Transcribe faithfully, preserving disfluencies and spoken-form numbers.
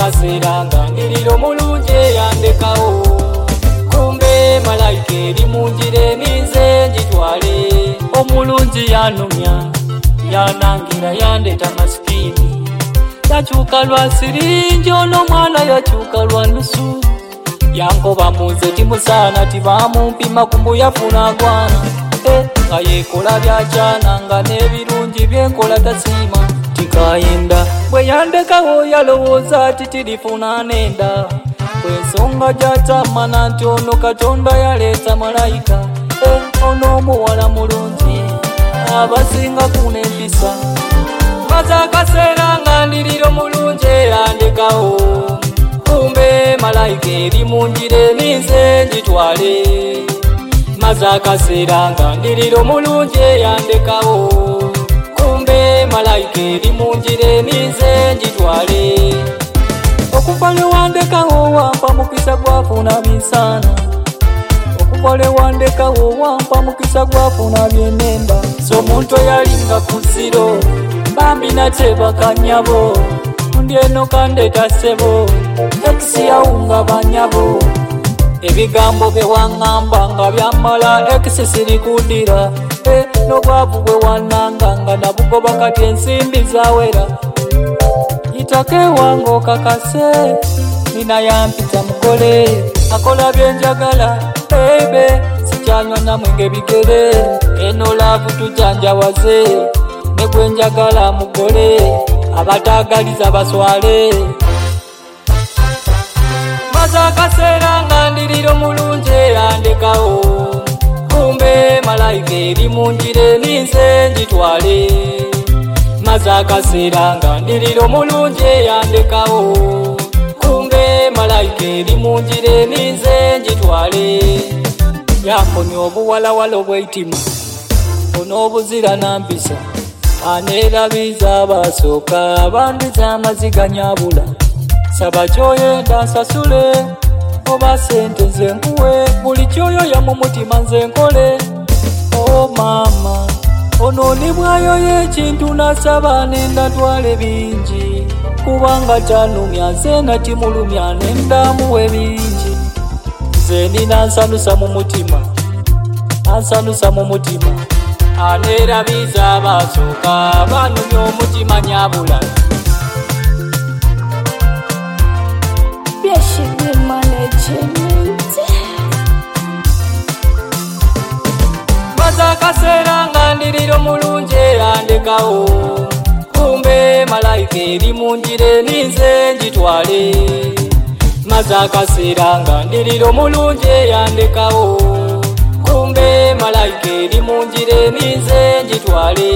akaseera nga ndiriro mulungi yandekawo kumbe malayika eri munjire ninze njitwale omulungi yanumya yanangira yandeta masikini yakyuka lwa siringi ono mwana yakyuka lwa nusu yankoba muze timusana tibamumpima kumbu yafuna gwana e, nga yekola byakyana nga n'ebirungi byenkola tasima tikayenda bwe yandekawo yalowooza ati tirifuna nenda kwensonga gyatamana nti ono Katonda yaleeta malayika e, ono omuwala mulungi abasinga kuna empisa maze akaseera nga ndiriro mulungi yandekawo kumbe malayika eri munjire ninze njitwale maze akaseera nga ndiriro mulungi yandekawo kumbe malayika eri munjire ninze njitwale okuva lwe wandekawo wampa mukisa gwafuna binsana okuva lwe wandekawo wampa mukisa gwafuna byenenda so omuntu eyalinga ku ziro bambi nate bakanyabo ndyeno kandeta sebo ekisi yawunga banyabo ebigambo bye waŋŋamba nga byamala ekisi sirikundira e, n'obwavu bwe wananga nga nabugoba kati ensimbi zawera yitake wange okakase nina yampita mugole akola byenjagala ebe sikyanywa namwenge bigere eno laavu tujanjawaze ne gwenjagala mugole abatagaliza baswale maze akaseera nga ndiriro mulungi yandekawo kumbe malayika eri munjire ninze njitwale maze akaseera nga ndiriro mulungi yandekawo kumbe malayika eri munjire ninze njitwale yafunye obuwalawala obweitima on'obuzira nampisa aneerabiza abasooka abandiza amaziga nyabula saba kyoyenda nsasule oba sente nze nkuwe buli kyoyoya mu mutima nze nkole o maama onoonibwayo y'ekintu nasaba nenda twale bingi kubanga tanumya nze natimulumya nendamuwe bingi nze nina nsanusa mu mutima ansanusa mu mutima aneerabiza abasooka banumya omutima nyabula maze akaseera nga ndiriro mulungi yandekawo kumbe malayika eri munjire ninze njitwale maze akaseera nga ndiriro mulungi yandekawo kumbe malayika eri munjire ninze njitwale